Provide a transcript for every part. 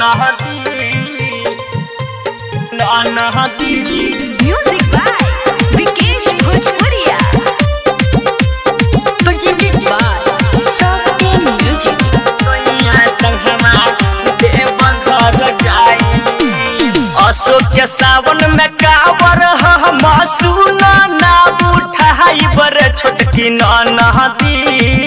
Music by Vikesh Bhojpuria. Presented by Top 10 Music. Ashok के सावन में कावर हम सुना ना उठाई बर छोटकी नदी।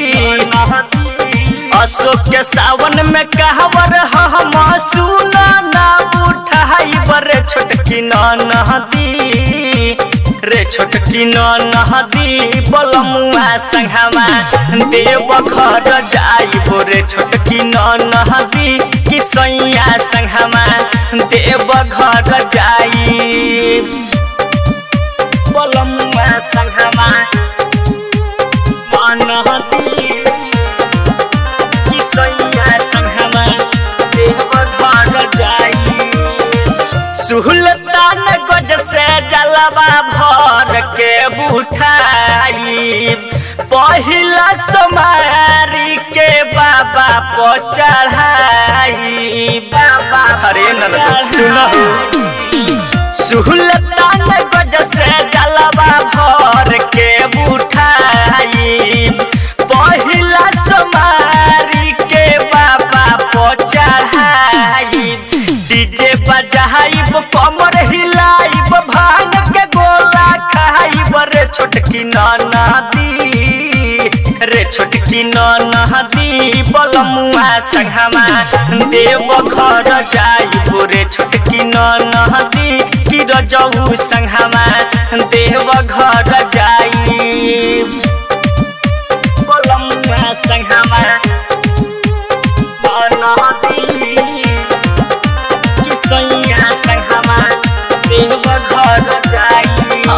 अशोक के सावन में कावर हम सुना ना उठाई बर छोटकी नदी। रे छोटकी नदी बलमुआ संघवा देव घर जाइबो रे छोटकी नदी कि सैया संघवा देव घर जाई बलमुआ संघवा नदी कि सैया संघवा देव घर जाई। सुहलतान गज से जलवा भर के बुठाई पहिला सोमारी के बाबा को चढ़ाई। बाबा हरे सुनहु सुहलतान गज से जलवा भर के बुठाई पहिला सोमारी के बाबा को चढ़ाई। डीजे बजाइब कमर हिलाइब भांग के गोला खाइब रे छोटकी नदी। रे छोटकी नदी बलमुआ संघवा देव घर जाइब रे छोटकी नदी कि रजऊ संघवा देव घर जाइब बलमुआ संघवा नदी सैया संघवा देव घर जाई।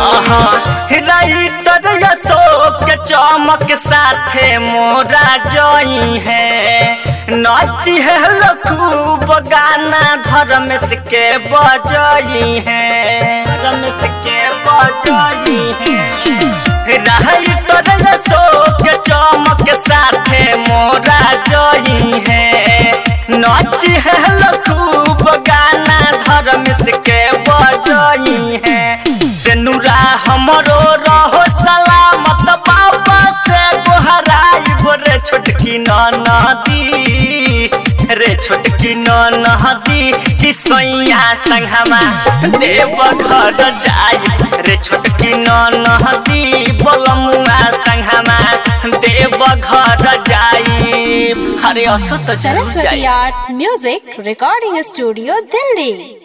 राइटर अशोक के चमक साथे मोरा जई है नाची है खूब गाना धर्मेश के बजई है धर्मेश के बजई है। राइटर अशोक के चमक साथे मोरा जई है नाची है खूब गाना धर्मेश के बजई है। से नूरा हमरो रहो सलामत बाबा से गोहराइब रे छोटकी नदी। रे छोटकी नदी कि सैया संघवा देव घर जाई रे छोटकी नदी बलमुआ संघवा देव घर जाई। अरे असो तो Saraswati Art Music Recording Studio, Delhi.